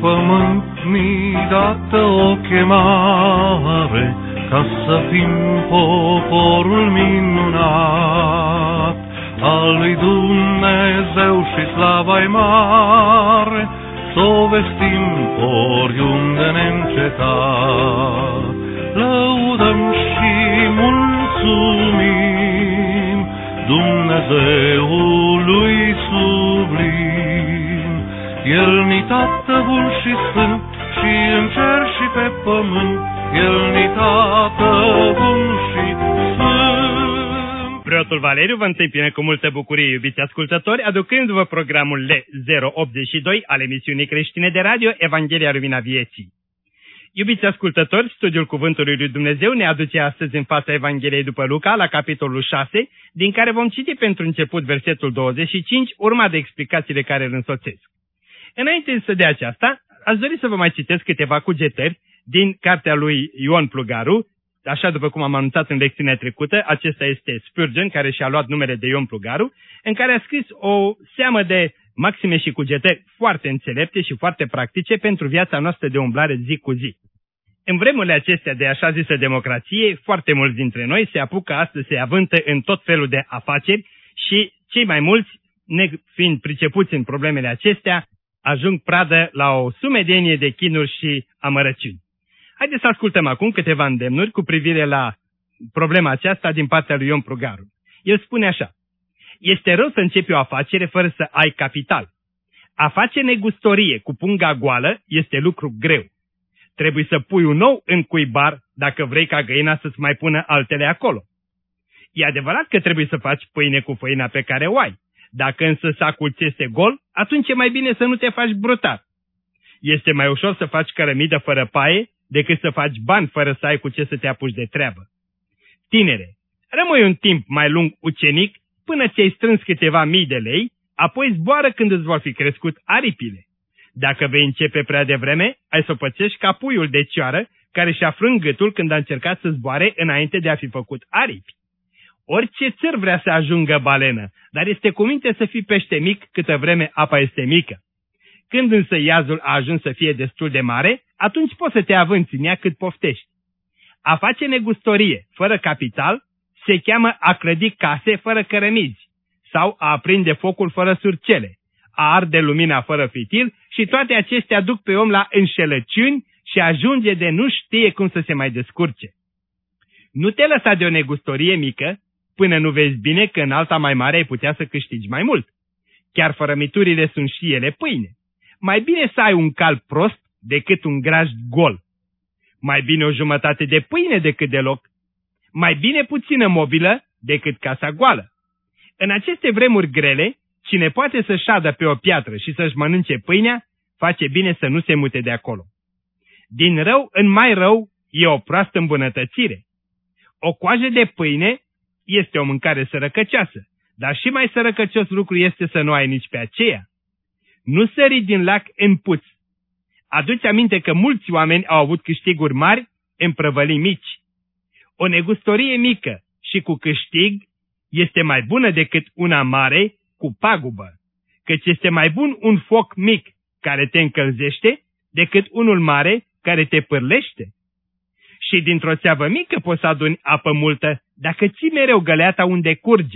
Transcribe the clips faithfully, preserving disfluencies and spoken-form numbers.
pământ mi-i dată o chemare, ca să fim poporul minunat al lui Dumnezeu și slava-i mare, s-o vestim oriunde neîncetat. Lăudăm și mulțumim Dumnezeului sublim. El-ni Tată bun și sfânt, și în cer și pe pământ, El-ni Tată bun și sfânt. Preotul Valeriu vă întâmpină cu multă bucurie, iubiți ascultători, aducându-vă programul L zero optzeci și doi al emisiunii creștine de radio Evanghelia Lumina Vieții. Iubiți ascultători, studiul Cuvântului lui Dumnezeu ne aduce astăzi în fața Evangheliei după Luca, la capitolul șase, din care vom citi pentru început versetul douăzeci și cinci, urmat de explicațiile care îl însoțesc. Înainte să de aceasta, aș dori să vă mai citesc câteva cugetări din cartea lui Ion Plugaru. Așa după cum am anunțat în lecțiunea trecută, acesta este Spurgeon, care și-a luat numele de Ion Plugaru, în care a scris o seamă de maxime și cugetări foarte înțelepte și foarte practice pentru viața noastră de umblare zi cu zi. În vremurile acestea de așa zisă democrație, foarte mulți dintre noi se apucă astăzi să avântă în tot felul de afaceri și cei mai mulți, nefiind pricepuți în problemele acestea, ajung pradă la o sumedenie de chinuri și amărăciuni. Haideți să ascultăm acum câteva îndemnuri cu privire la problema aceasta din partea lui Ion Plugaru. El spune așa: este rău să începi o afacere fără să ai capital. A face negustorie cu punga goală este lucru greu. Trebuie să pui un ou în cuibar dacă vrei ca găina să-ți mai pună altele acolo. E adevărat că trebuie să faci pâine cu făina pe care o ai. Dacă însă sacul ți este gol, atunci e mai bine să nu te faci brutar. Este mai ușor să faci cărămidă fără paie decât să faci bani fără să ai cu ce să te apuci de treabă. Tinere, rămâi un timp mai lung ucenic până ți-ai strâns câteva mii de lei, apoi zboară când îți vor fi crescut aripile. Dacă vei începe prea devreme, ai să o pățești ca puiul de cioară care și-a frânt gâtul când a încercat să zboare înainte de a fi făcut aripi. Orice țăr vrea să ajungă balenă, dar este cu minte să fii pește mic câtă vreme apa este mică. Când însă iazul a ajuns să fie destul de mare, atunci poți să te avânți în ea cât poftești. A face negustorie fără capital se cheamă a clădi case fără cărămizi sau a aprinde focul fără surcele, a arde lumina fără fitil și toate acestea duc pe om la înșelăciuni și ajunge de nu știe cum să se mai descurce. Nu te lăsa de o negustorie mică până nu vezi bine că în alta mai mare ai putea să câștigi mai mult. Chiar fărămiturile sunt și ele pâine. Mai bine să ai un cal prost decât un grajd gol. Mai bine o jumătate de pâine decât deloc. Mai bine puțină mobilă decât casa goală. În aceste vremuri grele, cine poate să șadă pe o piatră și să-și mănânce pâinea, face bine să nu se mute de acolo. Din rău în mai rău e o proastă îmbunătățire. O coajă de pâine este o mâncare sărăcăcioasă, dar și mai sărăcăcios lucru este să nu ai nici pe aceea. Nu sări din lac în puț. Aduți aminte că mulți oameni au avut câștiguri mari în prăvălii mici. O negustorie mică și cu câștig este mai bună decât una mare cu pagubă, căci este mai bun un foc mic care te încălzește decât unul mare care te pârlește. Și dintr-o țeavă mică poți să aduni apă multă dacă ții mereu găleata unde curge.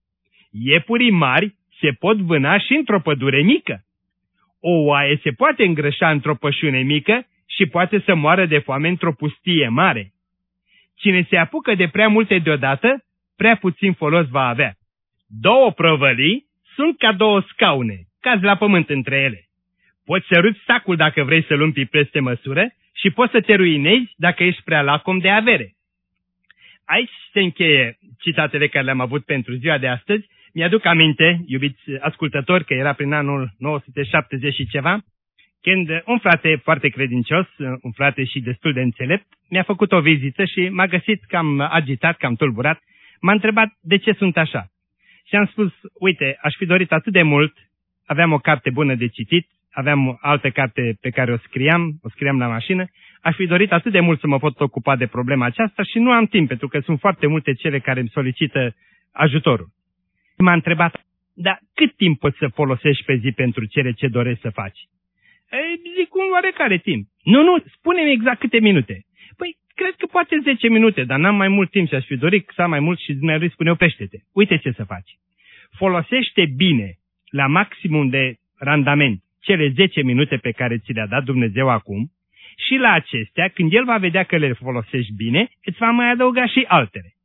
Iepurii mari se pot vâna și într-o pădure mică. O oaie se poate îngrășa într-o pășune mică și poate să moară de foame într-o pustie mare. Cine se apucă de prea multe deodată, prea puțin folos va avea. Două prăvălii sunt ca două scaune, cazi la pământ între ele. Poți să rupi sacul dacă vrei să-l umpli peste măsură și poți să te ruinezi dacă ești prea lacom de avere. Aici se încheie citatele care le-am avut pentru ziua de astăzi. Mi-aduc aminte, iubiți ascultători, că era prin anul nouă sute șaptezeci și ceva, când un frate foarte credincios, un frate și destul de înțelept, mi-a făcut o vizită și m-a găsit cam agitat, cam tulburat. M-a întrebat de ce sunt așa. Și am spus, uite, aș fi dorit atât de mult, aveam o carte bună de citit, aveam altă carte pe care o scriam, o scriam la mașină, aș fi dorit atât de mult să mă pot ocupa de problema aceasta și nu am timp, pentru că sunt foarte multe cele care îmi solicită ajutorul. M-a întrebat, dar cât timp poți să folosești pe zi pentru cele ce dorești să faci? Ei, zic un oarecare timp. Nu, nu, spune-mi exact câte minute. Păi, cred că poate zece minute, dar n-am mai mult timp și aș fi dorit să am mai mult și dumneavoastră spune oprește-te. Uite ce să faci. Folosește bine, la maximum de randament, cele zece minute pe care ți le-a dat Dumnezeu acum și la acestea, când El va vedea că le folosești bine, îți va mai adăuga și altele.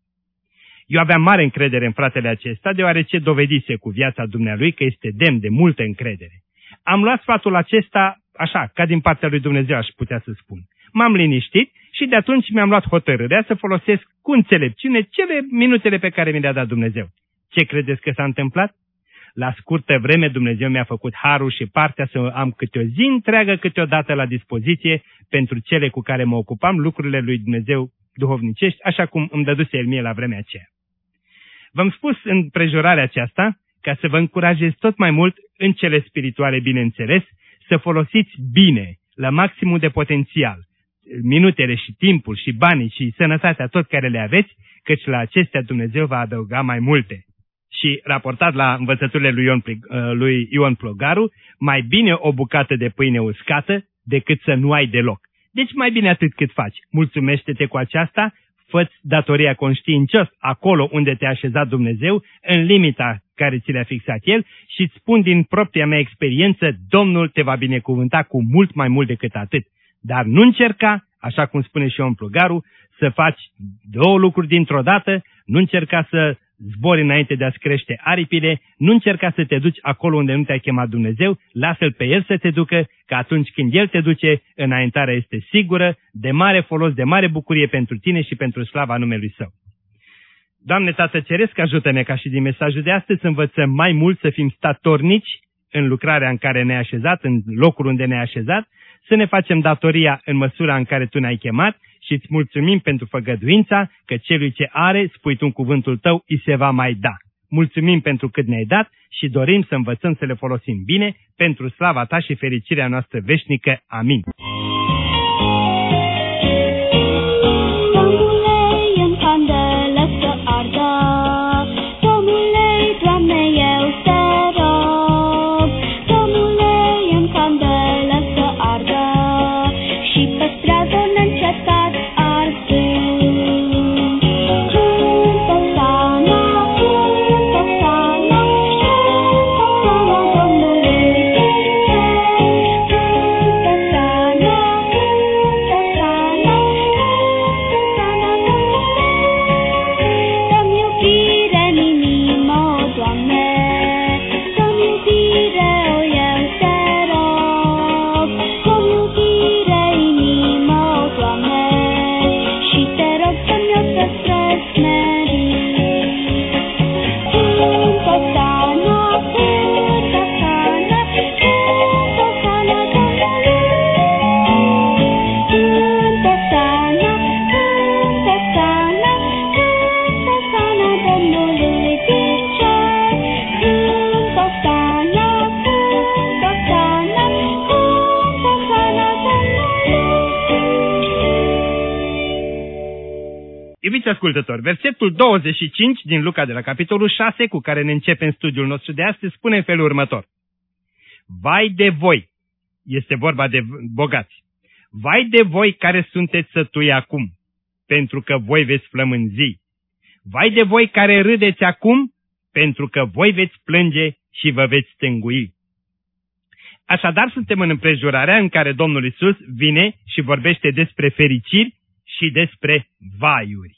Eu aveam mare încredere în fratele acesta, deoarece dovedise cu viața dumnealui că este demn de multă încredere. Am luat sfatul acesta, așa, ca din partea lui Dumnezeu, aș putea să spun. M-am liniștit și de atunci mi-am luat hotărârea să folosesc cu înțelepciune cele minutele pe care mi le-a dat Dumnezeu. Ce credeți că s-a întâmplat? La scurtă vreme Dumnezeu mi-a făcut harul și partea să am câte o zi întreagă câteodată la dispoziție pentru cele cu care mă ocupam, lucrurile lui Dumnezeu duhovnicești, așa cum îmi dăduse El mie la vremea aceea. V-am spus în prejurarea aceasta, ca să vă încurajez tot mai mult în cele spirituale, bineînțeles, să folosiți bine, la maximul de potențial, minutele și timpul și banii și sănătatea, tot care le aveți, căci la acestea Dumnezeu va adăuga mai multe. Și raportat la învățăturile lui Ion, lui Ion Plogaru, mai bine o bucată de pâine uscată decât să nu ai deloc. Deci mai bine atât cât faci. Mulțumește-te cu aceasta, fă-ți datoria conștiincios acolo unde te-a așezat Dumnezeu, în limita care ți le-a fixat El și îți spun din propria mea experiență, Domnul te va binecuvânta cu mult mai mult decât atât. Dar nu încerca, așa cum spune și Ion Plogaru, să faci două lucruri dintr-o dată, nu încerca să zbori înainte de a-ți crește aripile, nu încerca să te duci acolo unde nu te-a chemat Dumnezeu, lasă-L pe El să te ducă, că atunci când El te duce, înaintarea este sigură, de mare folos, de mare bucurie pentru tine și pentru slava numelui Său. Doamne Tată Ceresc, ajută-ne ca și din mesajul de astăzi să învățăm mai mult să fim statornici în lucrarea în care ne-ai așezat, în locul unde ne-ai așezat, să ne facem datoria în măsura în care Tu ne-ai chemat și îți mulțumim pentru făgăduința că celui ce are, spui Tu în cuvântul Tău, îi se va mai da. Mulțumim pentru cât ne-ai dat și dorim să învățăm să le folosim bine pentru slava Ta și fericirea noastră veșnică. Amin. Iubiți ascultători, versetul douăzeci și cinci din Luca de la capitolul șase, cu care ne începem studiul nostru de astăzi, spune în felul următor. Vai de voi, este vorba de bogați, vai de voi care sunteți sătui acum, pentru că voi veți flămânzi. Vai de voi care râdeți acum, pentru că voi veți plânge și vă veți stângui. Așadar, suntem în împrejurarea în care Domnul Iisus vine și vorbește despre fericiri și despre vaiuri.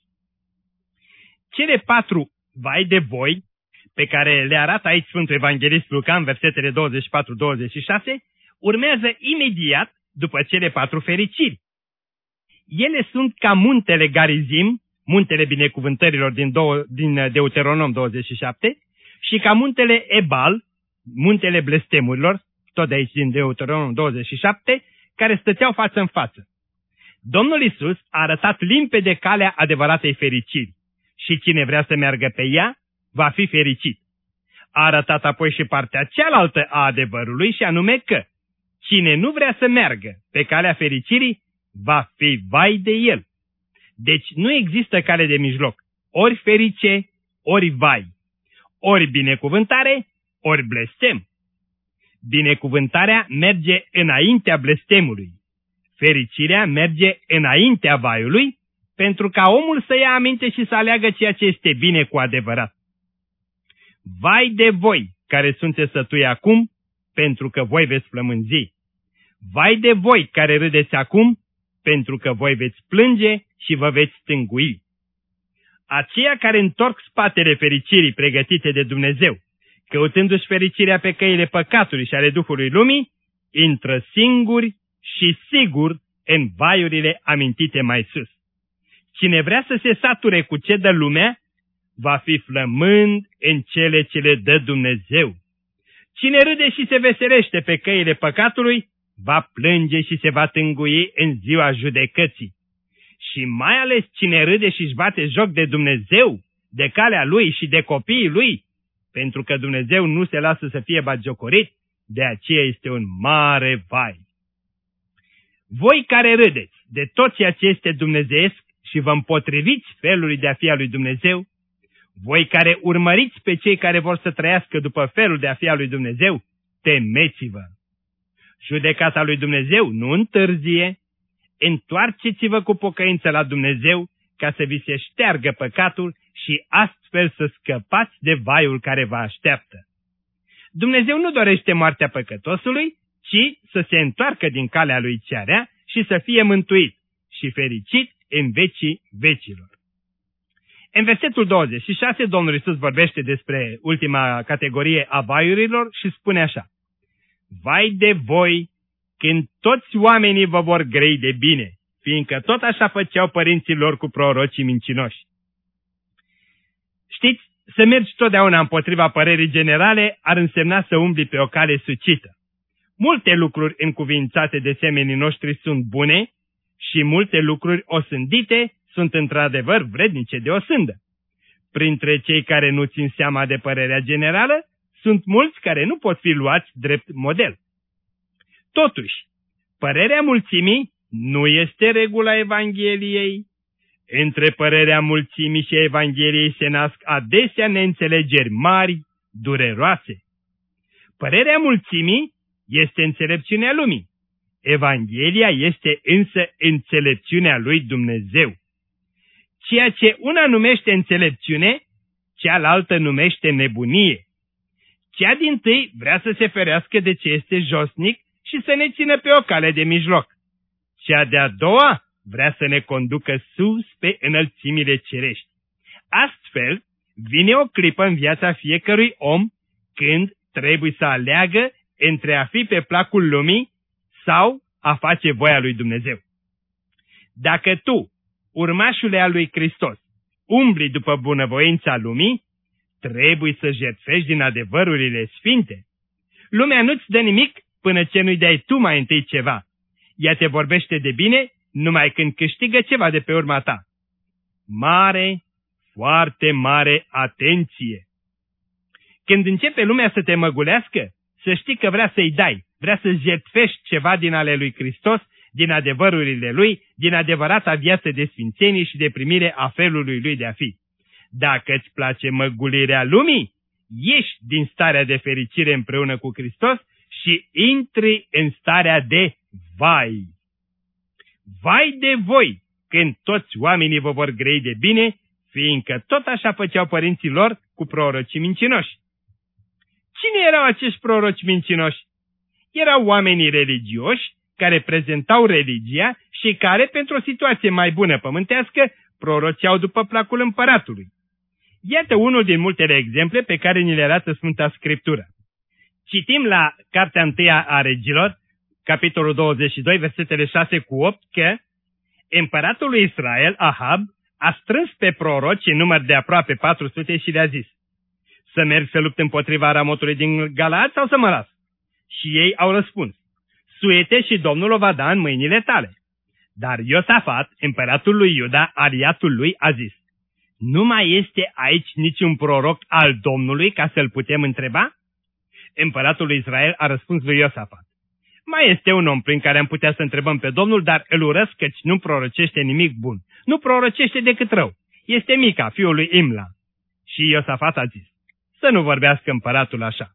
Cele patru vai de voi, pe care le arată aici Sfântul Evanghelist Luca în versetele douăzeci și patru douăzeci și șase, urmează imediat după cele patru fericiri. Ele sunt ca muntele Garizim, muntele binecuvântărilor din, două, din Deuteronom douăzeci și șapte, și ca muntele Ebal, muntele blestemurilor, tot de aici din Deuteronom douăzeci și șapte, care stăteau față în față. Domnul Iisus a arătat limpede calea adevăratei fericiri și cine vrea să meargă pe ea va fi fericit. A arătat apoi și partea cealaltă a adevărului și anume că cine nu vrea să meargă pe calea fericirii va fi vai de el. Deci nu există cale de mijloc, ori ferice, ori vai, ori binecuvântare, ori blestem. Binecuvântarea merge înaintea blestemului. Fericirea merge înaintea vaiului, pentru ca omul să ia aminte și să aleagă ceea ce este bine cu adevărat. Vai de voi care sunteți sătui acum, pentru că voi veți flămânzi. Vai de voi care râdeți acum, pentru că voi veți plânge și vă veți stângui. Aceia care întorc spatele fericirii pregătite de Dumnezeu, căutându-și fericirea pe căile păcatului și ale duhului lumii, intră singuri și sigur în vaiurile amintite mai sus. Cine vrea să se sature cu ce dă lumea, va fi flămând în cele ce le dă Dumnezeu. Cine râde și se veselește pe căile păcatului, va plânge și se va tângui în ziua judecății. Și mai ales cine râde și își bate joc de Dumnezeu, de calea Lui și de copiii Lui, pentru că Dumnezeu nu se lasă să fie batjocorit, de aceea este un mare vai. Voi care râdeți de tot ceea ce este dumnezeiesc și vă împotriviți felului de a fi al lui Dumnezeu, voi care urmăriți pe cei care vor să trăiască după felul de a fi al lui Dumnezeu, temeți-vă! Judecata lui Dumnezeu nu întârzie, întoarceți-vă cu pocăință la Dumnezeu ca să vi se șteargă păcatul și astfel să scăpați de vaiul care vă așteaptă. Dumnezeu nu dorește moartea păcătosului, ci să se întoarcă din calea lui cea rea și să fie mântuit și fericit în vecii vecilor. În versetul douăzeci și șase, Domnul Iisus vorbește despre ultima categorie a vaiurilor și spune așa: vai de voi când toți oamenii vă vor grăi de bine, fiindcă tot așa făceau părinții lor cu prorocii mincinoși. Știți, să mergi totdeauna împotriva părerii generale ar însemna să umbli pe o cale sucită. Multe lucruri încuvințate de semenii noștri sunt bune și multe lucruri osândite sunt într-adevăr vrednice de osândă. Printre cei care nu țin seama de părerea generală, sunt mulți care nu pot fi luați drept model. Totuși, părerea mulțimii nu este regula Evangheliei. Între părerea mulțimii și Evangheliei se nasc adesea neînțelegeri mari, dureroase. Părerea mulțimii este înțelepciunea lumii. Evanghelia este însă înțelepciunea lui Dumnezeu. Ceea ce una numește înțelepciune, cealaltă numește nebunie. Cea dintâi vrea să se ferească de ce este josnic și să ne țină pe o cale de mijloc. Cea de-a doua vrea să ne conducă sus pe înălțimile cerești. Astfel, vine o clipă în viața fiecărui om când trebuie să aleagă între a fi pe placul lumii sau a face voia lui Dumnezeu. Dacă tu, urmașule al lui Hristos, umbli după bunăvoința lumii, trebuie să jertfești din adevărurile sfinte. Lumea nu-ți dă nimic până ce nu-i dai tu mai întâi ceva. Ea te vorbește de bine numai când câștigă ceva de pe urma ta. Mare, foarte mare atenție! Când începe lumea să te măgulească, să știi că vrea să-i dai, vrea să jertfești ceva din ale lui Hristos, din adevărurile lui, din adevărata viață de sfințenie și de primire a felului lui de a fi. Dacă îți place măgulirea lumii, ieși din starea de fericire împreună cu Hristos și intri în starea de vai. Vai de voi când toți oamenii vă vor grăi de bine, fiindcă tot așa făceau părinții lor cu prorocii mincinoși. Cine erau acești proroci mincinoși? Erau oamenii religioși care prezentau religia și care, pentru o situație mai bună pământească, proroceau după placul împăratului. Iată unul din multele exemple pe care ni le arată Sfânta Scriptură. Citim la Cartea întâia a Regilor, capitolul douăzeci și doi, versetele șase cu opt, că împăratul lui Israel, Ahab, a strâns pe proroci în număr de aproape patru sute și le-a zis: să merg să lupt împotriva Ramotului din Galaad sau să mă las? Și ei au răspuns: suiete și Domnul o va da în mâinile tale. Dar Iosafat, împăratul lui Iuda, aliatul lui, a zis: nu mai este aici niciun proroc al Domnului ca să-l putem întreba? Împăratul lui Israel a răspuns lui Iosafat: mai este un om prin care am putea să întrebăm pe Domnul, dar îl urăsc căci nu prorocește nimic bun. Nu prorocește decât rău. Este Mica, fiul lui Imla. Și Iosafat a zis: să nu vorbească împăratul așa.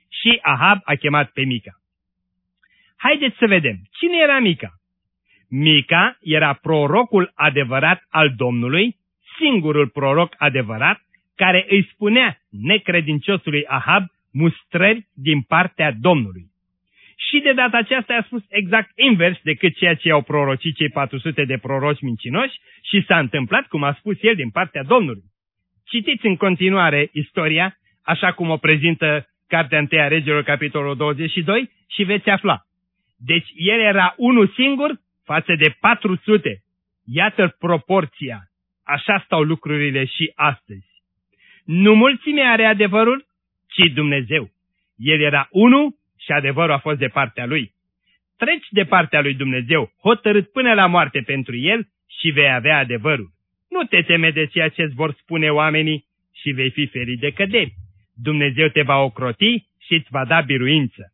și Ahab a chemat pe Mica. Haideți să vedem, cine era Mica? Mica era prorocul adevărat al Domnului, singurul proroc adevărat, care îi spunea necredinciosului Ahab mustrări din partea Domnului. Și de data aceasta a spus exact invers decât ceea ce au prorocit cei patru sute de proroci mincinoși și s-a întâmplat cum a spus el din partea Domnului. Citiți în continuare istoria, așa cum o prezintă Cartea întâi a Regilor, capitolul douăzeci și doi, și veți afla. Deci el era unul singur față de patru sute. Iată proporția. Așa stau lucrurile și astăzi. Nu mulțimea are adevărul, ci Dumnezeu. El era unul și adevărul a fost de partea lui. Treci de partea lui Dumnezeu, hotărât până la moarte pentru el și vei avea adevărul. Nu te teme de ceea ce îți vor spune oamenii și vei fi ferit de căderi. Dumnezeu te va ocroti și îți va da biruință.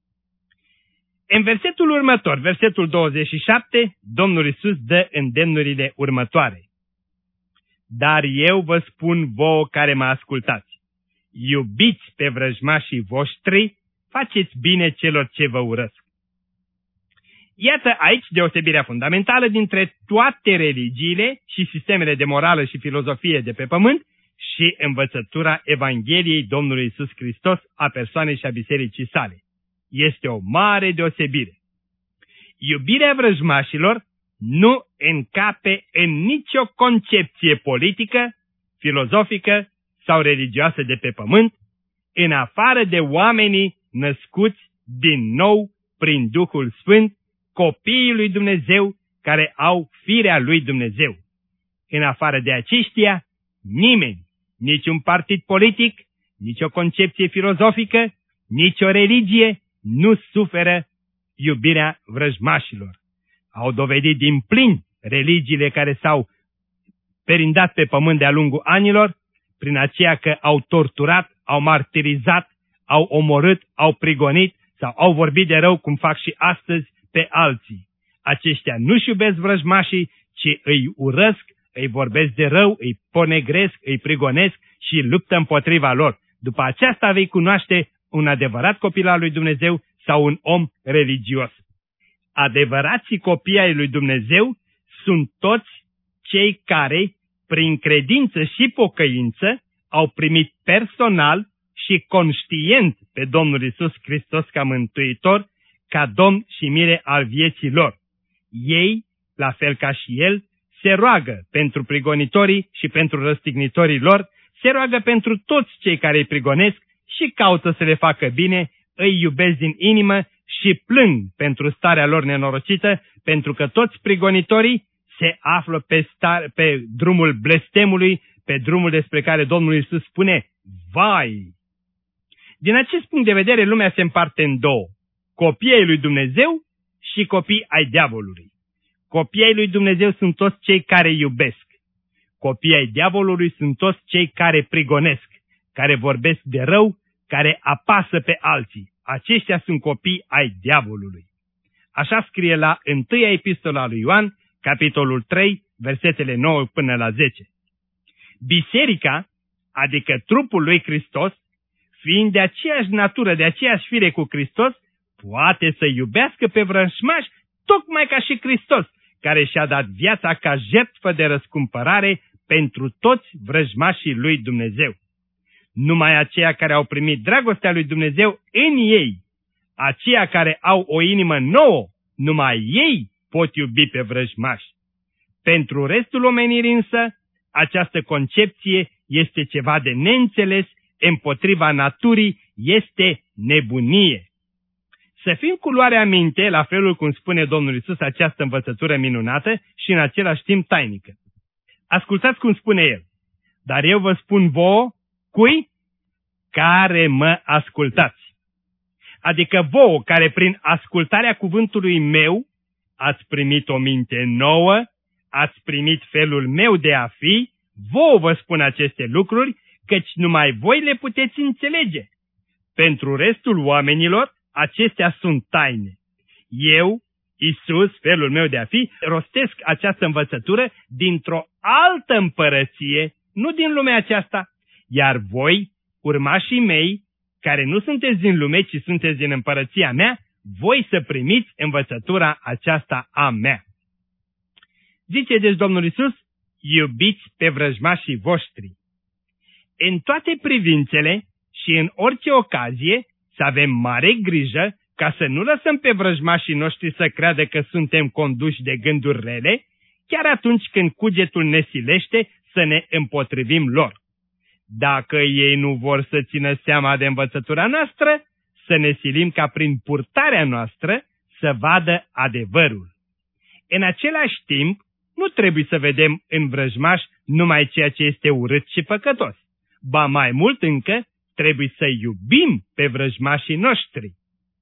În versetul următor, versetul douăzeci și șapte, Domnul Iisus dă îndemnurile următoare. Dar eu vă spun vouă care mă ascultați. Iubiți pe vrăjmașii voștri, faceți bine celor ce vă urăsc. Iată aici deosebirea fundamentală dintre toate religiile și sistemele de morală și filozofie de pe pământ și învățătura Evangheliei Domnului Iisus Hristos, a persoanei și a bisericii sale. Este o mare deosebire. Iubirea vrăjmașilor nu încape în nicio concepție politică, filozofică sau religioasă de pe pământ, în afară de oamenii născuți din nou prin Duhul Sfânt, copiii lui Dumnezeu care au firea lui Dumnezeu. În afară de aceștia, nimeni, niciun partid politic, nicio concepție filozofică, nicio religie nu suferă iubirea vrăjmașilor. Au dovedit din plin religiile care s-au perindat pe pământ de-a lungul anilor, prin aceea că au torturat, au martirizat, au omorât, au prigonit sau au vorbit de rău, cum fac și astăzi, pe alții. Aceștia nu-și iubesc vrăjmașii, ci îi urăsc, îi vorbesc de rău, îi ponegresc, îi prigonesc și luptă împotriva lor. După aceasta vei cunoaște un adevărat copil al lui Dumnezeu sau un om religios. Adevărații copii ai lui Dumnezeu sunt toți cei care, prin credință și pocăință, au primit personal și conștient pe Domnul Iisus Hristos ca mântuitor, ca Domn și mire al vieții lor. Ei, la fel ca și El, se roagă pentru prigonitorii și pentru răstignitorii lor, se roagă pentru toți cei care îi prigonesc și caută să le facă bine, îi iubesc din inimă și plâng pentru starea lor nenorocită, pentru că toți prigonitorii se află pe, star, pe drumul blestemului, pe drumul despre care Domnul Iisus spune, vai! Din acest punct de vedere, lumea se împarte în două, copii ai lui Dumnezeu și copii ai diavolului. Copiii ai lui Dumnezeu sunt toți cei care iubesc. Copiii ai diavolului sunt toți cei care prigonesc, care vorbesc de rău, care apasă pe alții. Aceștia sunt copii ai diavolului. Așa scrie la întâia epistola lui Ioan, capitolul trei, versetele nouă până la zece. Biserica, adică trupul lui Hristos, fiind de aceeași natură, de aceeași fire cu Hristos, poate să iubească pe vrăjmași tocmai ca și Hristos, care și-a dat viața ca jertfă de răscumpărare pentru toți vrăjmașii lui Dumnezeu. Numai aceia care au primit dragostea lui Dumnezeu în ei, aceia care au o inimă nouă, numai ei pot iubi pe vrăjmași. Pentru restul omenirii însă, această concepție este ceva de neînțeles, împotriva naturii, este nebunie. Să fim cu luarea minte, la felul cum spune Domnul Iisus această învățătură minunată și în același timp tainică. Ascultați cum spune El. Dar eu vă spun vouă, cui? Care mă ascultați. Adică vouă care prin ascultarea cuvântului meu ați primit o minte nouă, ați primit felul meu de a fi, vouă vă spun aceste lucruri, căci numai voi le puteți înțelege. Pentru restul oamenilor, acestea sunt taine. Eu, Iisus, felul meu de a fi, rostesc această învățătură dintr-o altă împărăție, nu din lumea aceasta, iar voi, urmașii mei, care nu sunteți din lume, ci sunteți din împărăția mea, voi să primiți învățătura aceasta a mea. Zice deci Domnul Iisus, iubiți pe vrăjmașii voștri. În toate privințele și în orice ocazie să avem mare grijă ca să nu lăsăm pe vrăjmașii noștri să creadă că suntem conduși de gânduri rele, chiar atunci când cugetul ne silește să ne împotrivim lor. Dacă ei nu vor să țină seama de învățătura noastră, să ne silim ca prin purtarea noastră să vadă adevărul. În același timp, nu trebuie să vedem în vrăjmaș numai ceea ce este urât și păcătos. Ba mai mult încă, trebuie să iubim pe vrăjmașii noștri.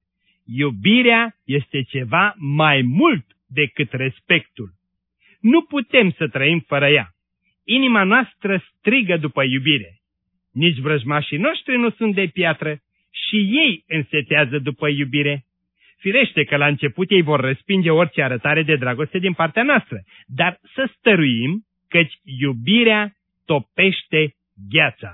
Iubirea este ceva mai mult decât respectul. Nu putem să trăim fără ea. Inima noastră strigă după iubire. Nici vrăjmașii noștri nu sunt de piatră și ei însetează după iubire. Firește că la început ei vor respinge orice arătare de dragoste din partea noastră, dar să stăruim, căci iubirea topește gheața.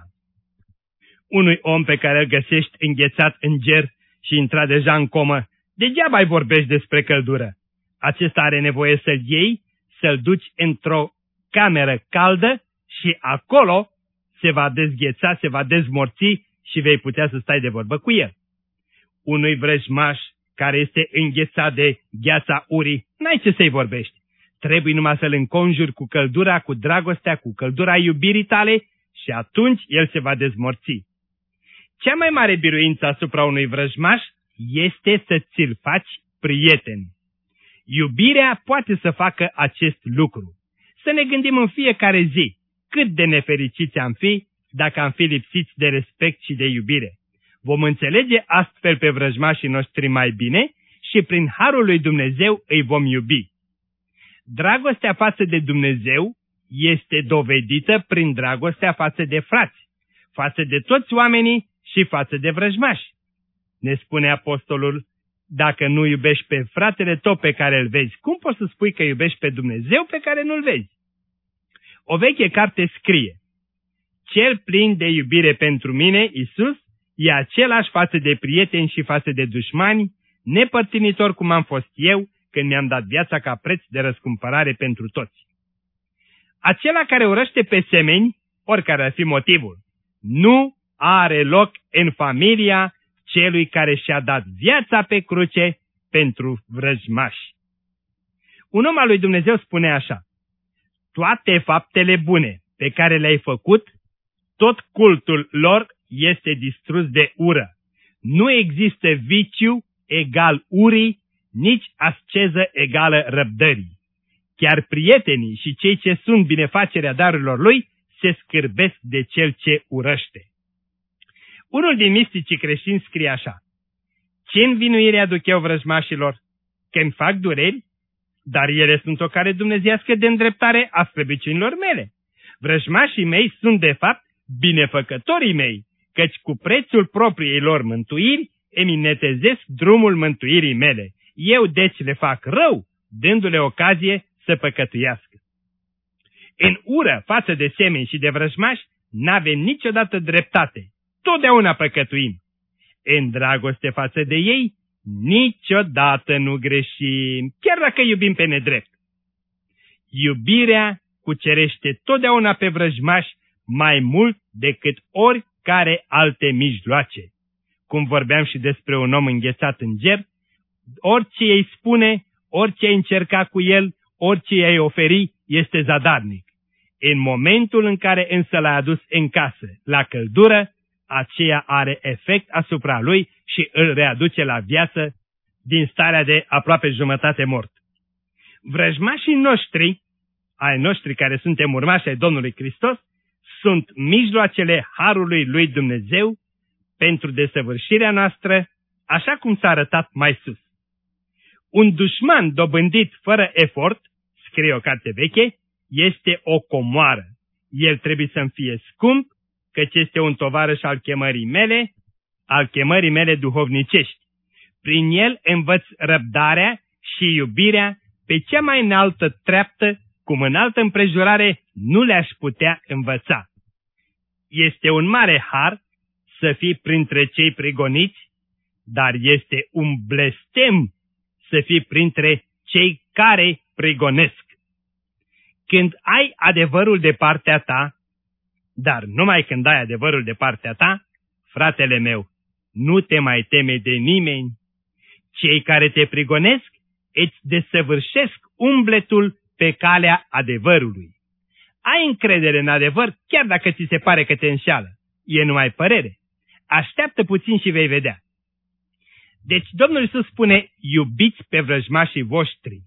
Unui om pe care îl găsești înghețat în ger și intrat deja în comă, degeaba îi vorbești despre căldură. Acesta are nevoie să-l iei, să-l duci într-o cameră caldă și acolo se va dezgheța, se va dezmorți și vei putea să stai de vorbă cu el. Unui vrăjmaș care este înghețat de gheața urii, n-ai ce să-i vorbești. Trebuie numai să-l înconjuri cu căldura, cu dragostea, cu căldura iubirii tale și atunci el se va dezmorți. Cea mai mare biruință asupra unui vrăjmaș este să ți-l faci prieten. Iubirea poate să facă acest lucru. Să ne gândim în fiecare zi cât de nefericiți am fi dacă am fi lipsiți de respect și de iubire. Vom înțelege astfel pe vrăjmașii noștri mai bine și prin harul lui Dumnezeu îi vom iubi. Dragostea față de Dumnezeu este dovedită prin dragostea față de frați, față de toți oamenii și față de vrăjmași. Ne spune apostolul, dacă nu iubești pe fratele tău pe care îl vezi, cum poți să spui că iubești pe Dumnezeu pe care nu-l vezi? O veche carte scrie, cel plin de iubire pentru mine, Iisus, e același față de prieteni și față de dușmani, nepărtinitor cum am fost eu când mi-am dat viața ca preț de răscumpărare pentru toți. Acela care urăște pe semeni, oricare ar fi motivul, nu are loc în familia celui care și-a dat viața pe cruce pentru vrăjmași. Un om al lui Dumnezeu spune așa, toate faptele bune pe care le-ai făcut, tot cultul lor este distrus de ură. Nu există viciu egal urii, nici asceză egală răbdării. Chiar prietenii și cei ce sunt binefacerea darurilor lui se scârbesc de cel ce urăște. Unul din misticii creștini scrie așa, ce învinuire aduc eu vrăjmașilor? Că-mi fac dureri? Dar ele sunt o care dumnezeiască de îndreptare a slăbiciunilor mele. Vrăjmașii mei sunt de fapt binefăcătorii mei, căci cu prețul propriei lor mântuiri îmi netezesc drumul mântuirii mele. Eu deci le fac rău, dându-le ocazie să păcătuiască. În ură față de semeni și de vrăjmași n-avem niciodată dreptate, totdeauna păcătuim. În dragoste față de ei niciodată nu greșim, chiar dacă iubim pe nedrept. Iubirea cucerește totdeauna pe vrăjmași mai mult decât oricare alte mijloace. Cum vorbeam și despre un om înghețat în ger, orice îi spune, orice ai încerca cu el, orice i-ai oferi, este zadarnic. În momentul în care însă l-a adus în casă, la căldură, aceea are efect asupra lui și îl readuce la viață din starea de aproape jumătate mort. Vrăjmașii noștri, ai noștri care suntem urmași ai Domnului Hristos, sunt mijloacele harului lui Dumnezeu pentru desăvârșirea noastră, așa cum s-a arătat mai sus. Un dușman dobândit fără efort, scrie o carte veche, este o comoară. El trebuie să-mi fie scump, căci este un tovarăș al chemării mele, al chemării mele duhovnicești. Prin el învăț răbdarea și iubirea pe cea mai înaltă treaptă, cum în altă împrejurare nu le-aș putea învăța. Este un mare har să fii printre cei prigoniți, dar este un blestem să fii printre cei care prigonesc. Când ai adevărul de partea ta, dar numai când ai adevărul de partea ta, fratele meu, nu te mai teme de nimeni. Cei care te prigonesc îți desăvârșesc umbletul pe calea adevărului. Ai încredere în adevăr, chiar dacă ți se pare că te înșeală. E numai părere. Așteaptă puțin și vei vedea. Deci Domnul Iisus spune, iubiți pe vrăjmașii voștri.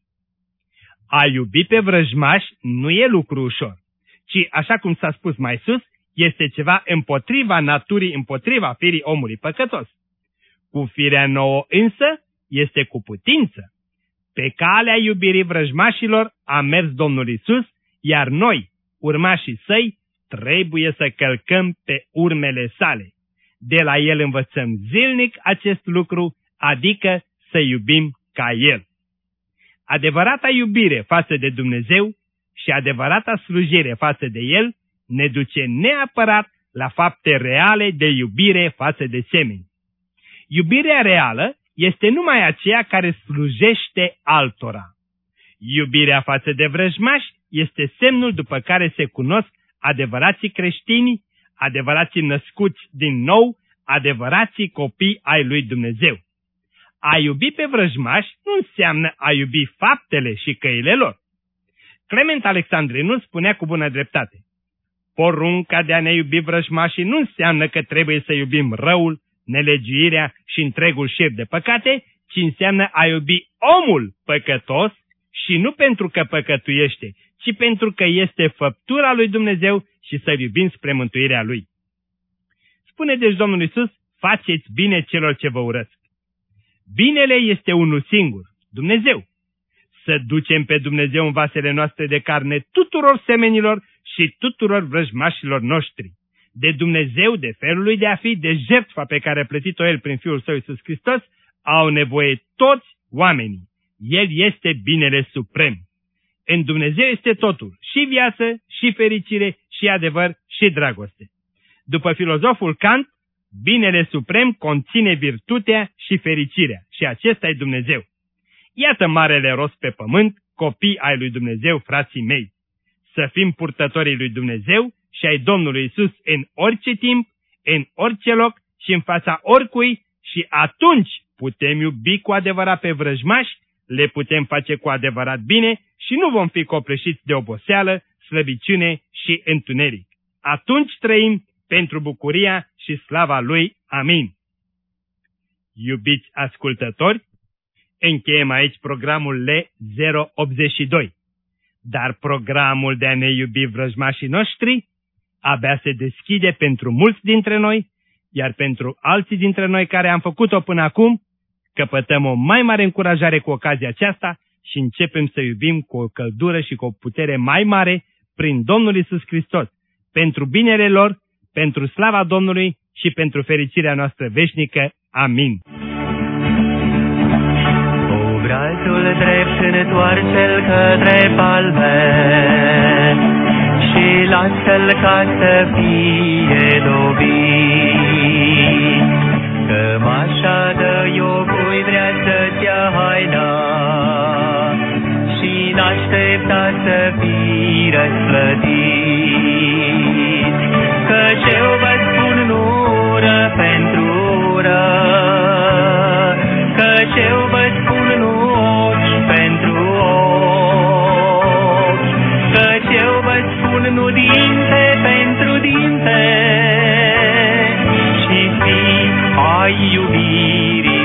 A iubi pe vrăjmași nu e lucru ușor, ci, așa cum s-a spus mai sus, este ceva împotriva naturii, împotriva firii omului păcătos. Cu firea nouă însă este cu putință. Pe calea iubirii vrăjmașilor a mers Domnul Iisus, iar noi, urmașii săi, trebuie să călcăm pe urmele sale. De la el învățăm zilnic acest lucru, adică să iubim ca el. Adevărata iubire față de Dumnezeu și adevărata slujire față de el ne duce neapărat la fapte reale de iubire față de semeni. Iubirea reală este numai aceea care slujește altora. Iubirea față de vrăjmași este semnul după care se cunosc adevărații creștini, adevărații născuți din nou, adevărații copii ai lui Dumnezeu. A iubi pe vrăjmași nu înseamnă a iubi faptele și căile lor. Clement Alexandrinul spunea cu bună dreptate, porunca de a ne iubi vrăjmașii nu înseamnă că trebuie să iubim răul, nelegiuirea și întregul șir de păcate, ci înseamnă a iubi omul păcătos și nu pentru că păcătuiește, ci pentru că este făptura lui Dumnezeu și să-L iubim spre mântuirea Lui. Spune deci Domnul Iisus, faceți bine celor ce vă urăsc. Binele este unul singur, Dumnezeu. Să ducem pe Dumnezeu în vasele noastre de carne tuturor semenilor și tuturor vrăjmașilor noștri. De Dumnezeu, de felul lui de a fi, de jertfa pe care a plătit-o El prin Fiul Său Iisus Hristos, au nevoie toți oamenii. El este binele suprem. În Dumnezeu este totul, și viață, și fericire, și adevăr, și dragoste. După filozoful Kant, binele suprem conține virtutea și fericirea, și acesta e Dumnezeu. Iată marele rost pe pământ, copii ai lui Dumnezeu, frații mei. Să fim purtătorii lui Dumnezeu și ai Domnului Iisus în orice timp, în orice loc și în fața oricui, și atunci putem iubi cu adevărat pe vrăjmași, le putem face cu adevărat bine și nu vom fi copleșiți de oboseală, slăbiciune și întuneric. Atunci trăim pentru bucuria și slava Lui. Amin. Iubiți ascultători, încheiem aici programul L zero optzeci și doi. Dar programul de a ne iubi vrăjmașii noștri abia se deschide pentru mulți dintre noi, iar pentru alții dintre noi care am făcut-o până acum, căpătăm o mai mare încurajare cu ocazia aceasta și începem să iubim cu o căldură și cu o putere mai mare prin Domnul Iisus Hristos, pentru binele lor, pentru slava Domnului și pentru fericirea noastră veșnică. Amin. Cu brațul drept întoarce-l către palme și lasă-l ca să fie dobit. Cămașa de iocui vrea să-ți ia haina și n-aștepta să fii răsplătit. Căci eu vă spun nu ură pentru ură, căci eu vă spun nu ochi pentru ochi, căci eu vă spun nu dinte pentru dinte, și fii ai iubirii